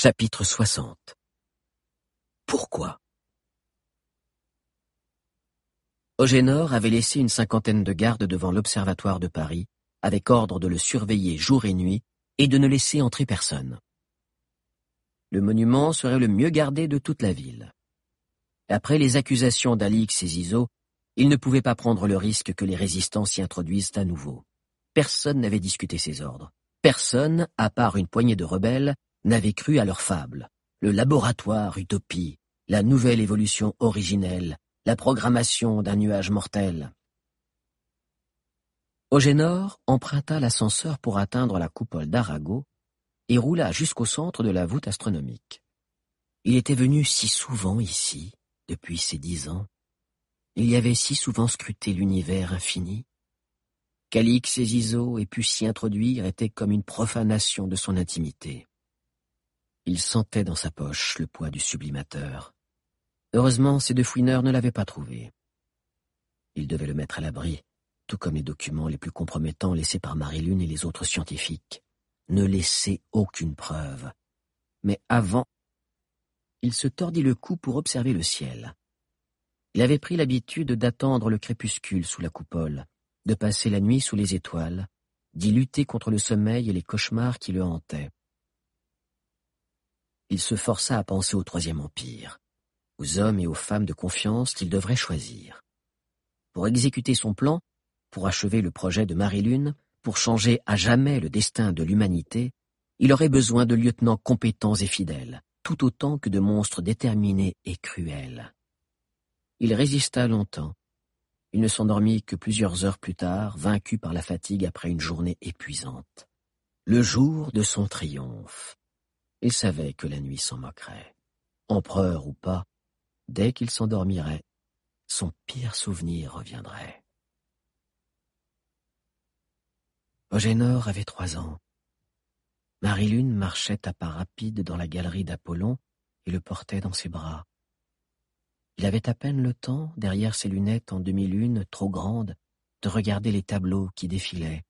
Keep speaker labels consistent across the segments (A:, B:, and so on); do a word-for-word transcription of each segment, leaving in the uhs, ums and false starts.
A: Chapitre soixante. Pourquoi? Ogénore avait laissé une cinquantaine de gardes devant l'Observatoire de Paris, avec ordre de le surveiller jour et nuit et de ne laisser entrer personne. Le monument serait le mieux gardé de toute la ville. Après les accusations d'Alix et Zizo, il ne pouvait pas prendre le risque que les résistants s'y introduisent à nouveau. Personne n'avait discuté ses ordres. Personne, à part une poignée de rebelles, n'avait cru à leurs fables. Le laboratoire utopie, la nouvelle évolution originelle, la programmation d'un nuage mortel. Ogénore emprunta l'ascenseur pour atteindre la coupole d'Arago et roula jusqu'au centre de la voûte astronomique. Il était venu si souvent ici, depuis ces dix ans. Il y avait si souvent scruté l'univers infini. Qu'Alix et Zizo aient pu s'y introduire était comme une profanation de son intimité. Il sentait dans sa poche le poids du sublimateur. Heureusement, ces deux fouineurs ne l'avaient pas trouvé. Il devait le mettre à l'abri, tout comme les documents les plus compromettants laissés par Marie-Lune et les autres scientifiques. Ne laisser aucune preuve. Mais avant, il se tordit le cou pour observer le ciel. Il avait pris l'habitude d'attendre le crépuscule sous la coupole, de passer la nuit sous les étoiles, d'y lutter contre le sommeil et les cauchemars qui le hantaient. Il se força à penser au Troisième Empire, aux hommes et aux femmes de confiance qu'il devrait choisir. Pour exécuter son plan, pour achever le projet de Marie-Lune, pour changer à jamais le destin de l'humanité, il aurait besoin de lieutenants compétents et fidèles, tout autant que de monstres déterminés et cruels. Il résista longtemps. Il ne s'endormit que plusieurs heures plus tard, vaincu par la fatigue après une journée épuisante. Le jour de son triomphe. Il savait que la nuit s'en moquerait. Empereur ou pas, dès qu'il s'endormirait, son pire souvenir reviendrait. Ogénore avait trois ans. Marie-Lune marchait à pas rapides dans la galerie d'Apollon et le portait dans ses bras. Il avait à peine le temps, derrière ses lunettes en demi-lune trop grandes, de regarder les tableaux qui défilaient.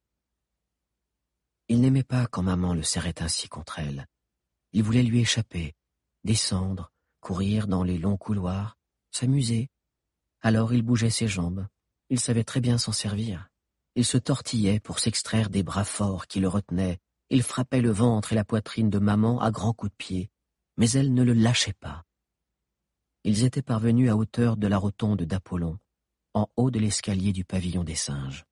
A: Il n'aimait pas quand maman le serrait ainsi contre elle. Il voulait lui échapper, descendre, courir dans les longs couloirs, s'amuser. Alors il bougeait ses jambes. Il savait très bien s'en servir. Il se tortillait pour s'extraire des bras forts qui le retenaient. Il frappait le ventre et la poitrine de maman à grands coups de pied, mais elle ne le lâchait pas. Ils étaient parvenus à hauteur de la rotonde d'Apollon, en haut de l'escalier du pavillon des singes.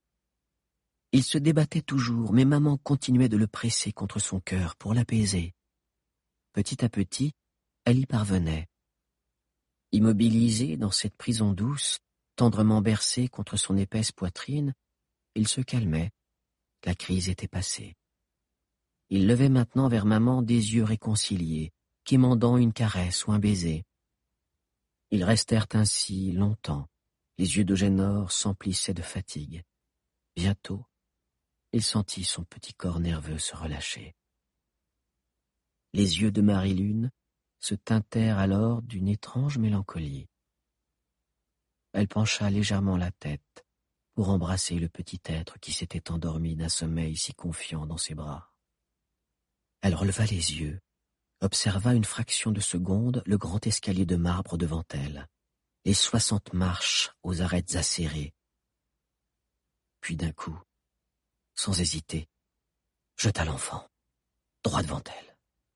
A: Il se débattait toujours, mais maman continuait de le presser contre son cœur pour l'apaiser. Petit à petit, elle y parvenait. Immobilisé dans cette prison douce, tendrement bercé contre son épaisse poitrine, il se calmait. La crise était passée. Il levait maintenant vers maman des yeux réconciliés, quémandant une caresse ou un baiser. Ils restèrent ainsi longtemps. Les yeux d'Ogénore s'emplissaient de fatigue. Bientôt, il sentit son petit corps nerveux se relâcher. Les yeux de Marie-Lune se teintèrent alors d'une étrange mélancolie. Elle pencha légèrement la tête pour embrasser le petit être qui s'était endormi d'un sommeil si confiant dans ses bras. Elle releva les yeux, observa une fraction de seconde le grand escalier de marbre devant elle, les soixante marches aux arêtes acérées. Puis d'un coup, sans hésiter, jeta l'enfant, droit devant elle.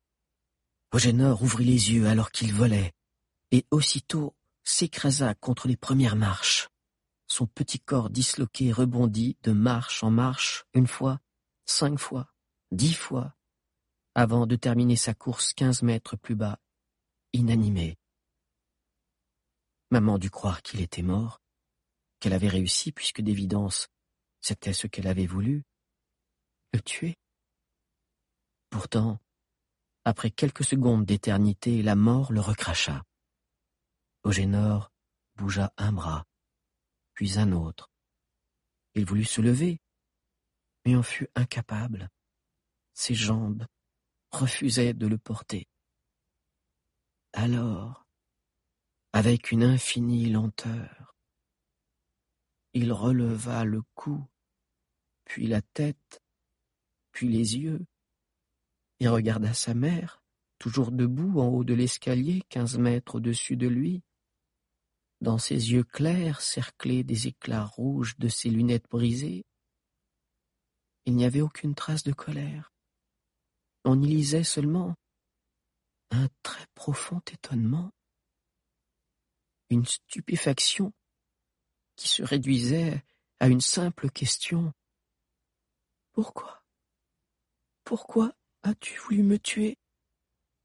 A: Ogénore ouvrit les yeux alors qu'il volait, et aussitôt s'écrasa contre les premières marches. Son petit corps disloqué rebondit de marche en marche, une fois, cinq fois, dix fois, avant de terminer sa course quinze mètres plus bas, inanimé. Maman dut croire qu'il était mort, qu'elle avait réussi puisque d'évidence, c'était ce qu'elle avait voulu, le tuer. Pourtant, après quelques secondes d'éternité, la mort le recracha. Ogénore bougea un bras, puis un autre. Il voulut se lever, mais en fut incapable. Ses jambes refusaient de le porter. Alors, avec une infinie lenteur, il releva le cou, puis la tête, puis les yeux, et regarda sa mère, toujours debout en haut de l'escalier, quinze mètres au-dessus de lui. Dans ses yeux clairs, cerclés des éclats rouges de ses lunettes brisées, il n'y avait aucune trace de colère. On y lisait seulement un très profond étonnement, une stupéfaction qui se réduisait à une simple question. « Pourquoi ? Pourquoi as-tu voulu me tuer, maman ?»